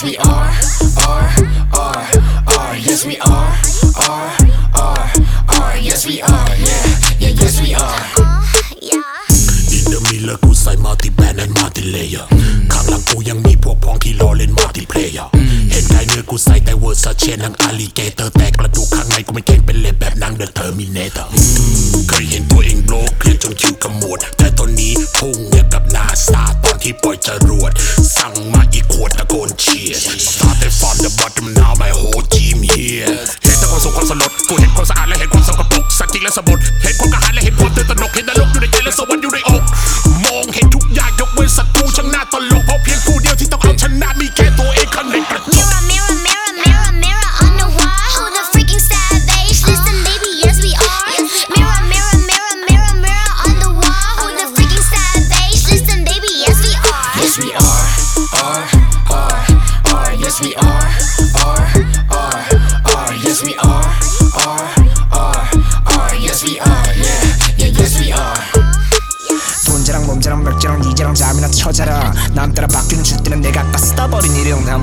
Yes we are, yes we are, yes we are, yeah, yes we are. In the middle กูใส่ multi band and multi layer ข้างหลังกูยังมีพวกพ้องที่รอเล่น multiplayer เห็นไกลเนื้อกูใส่แต่เวอร์ซาเช่นัง alligator แต่กระดูกข้างในกูไม่เก่งเป็นเล็บแบบหนัง The Terminator เคยเห็นตัวเองโบกเครียดจนคิวขมวดแต่ตอนนี้พุ่งเนี่ยกับนาซาตอนที่ปล่อยจรวดสั่งมาอีกขวดตะโกนเชียร์ Started from the bottom now my whole team here เห็นแต่ความสุขความสลดกูเห็นความสะอาดและเห็นความสกปรกสักจริงและสมบูรณ์เห็นความกระหายและเห็นความตื่นตระหนกเห็นนรกอยู่ในใจและสวรรค์อยู่ในอกมองเห็นทุกอย่างยกเว้นศัตรูช่างน่าตลกเพราะเพียงผู้เดียวที่ต้องเอาชนะมีแค่ตัวเองข้างในกระจก Mirror, mirror, mirror, mirror, mirror on the wall. Who the freaking savage? Listen, baby, yes we are. Mirror, mirror, mirror, mirror, mirror on the wall. Who the freaking savage? Listen, baby, yes we are. Yes we are, yes we are, yes we are, yes we are, yeah, yes we are. 돈자랑 몸자랑 맥자랑 니자랑 잠이나 쳐자라 남 따라 바뀌는 줄 때는 내가 아까 써버린 일용